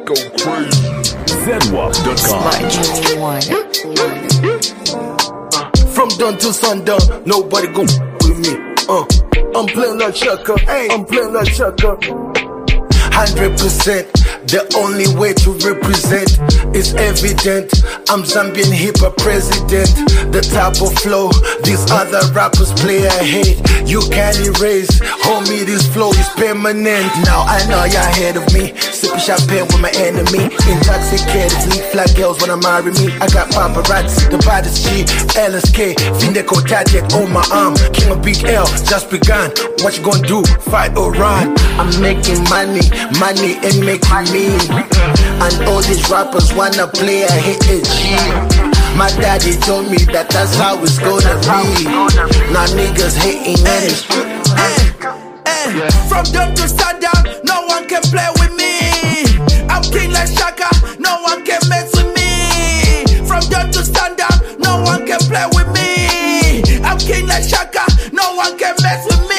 Go crazy. ZWAP.com. From dawn to sundown, nobody gon' with me. I'm playing like Shaka, I'm playing like Shaka. 100%, the only way to represent is evident. I'm Zambian hip-hop president. The type of flow these other rappers play I hate, you can't erase. Homie, this flow is permanent. Now I know you're ahead of me, sipping champagne with my enemy. Intoxicated, leave flat girls wanna marry me. I got paparazzi, the baddest G, LSK, Findeco Tajek on my arm. King of Big L, just begun. What you gonna do, fight or run? I'm making money and making me. And all these rappers wanna play a hit G. My daddy told me that that's how it's gonna be. Now niggas hating on it. From dawn to sundown, no one can play with me. I'm king like Shaka, no one can mess with me. From dawn to sundown, no one can play with me. I'm king like Shaka, no one can mess with me.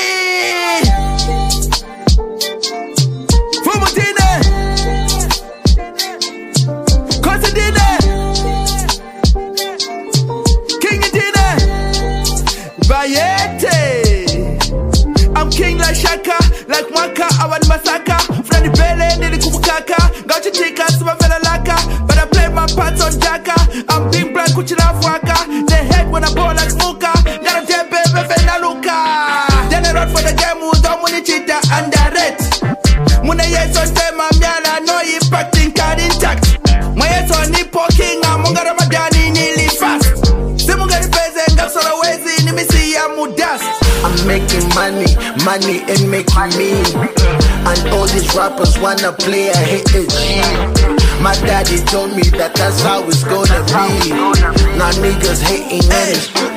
I'm king like Shaka, like Mwaka, Awad Masaka. Freddy Bele, Nili Kubukaka. Gauchi Tika, Suma Vela Laka. But I play my parts on Jaka. I'm being black, Kuchina Fwaka. They hate when I ball like Smoker. Gotta tell baby, Vela Luka. Then I run for the game, who's on Muni Chita and direct. Muna yes on them, I'm Yana, no impacting card intact. My yes on Nippo King, I'm Mungara Madani, nearly fast. Simungari Pese, and Gapsora Wezi, Nimisi, Amudas. I'm making money and making me. And all these rappers wanna play a hit G. My daddy told me that that's how it's gonna be. Now niggas hating on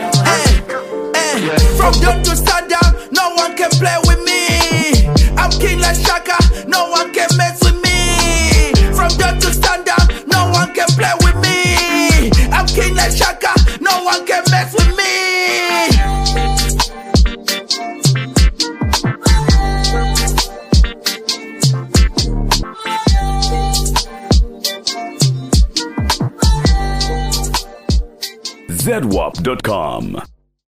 it. From dawn to sundown, no one can play with me. I'm king like Shaka, no one can mess with me. From dawn to sundown, no one can play with me. I'm king like Shaka, no one can mess with me. ZWAP.com.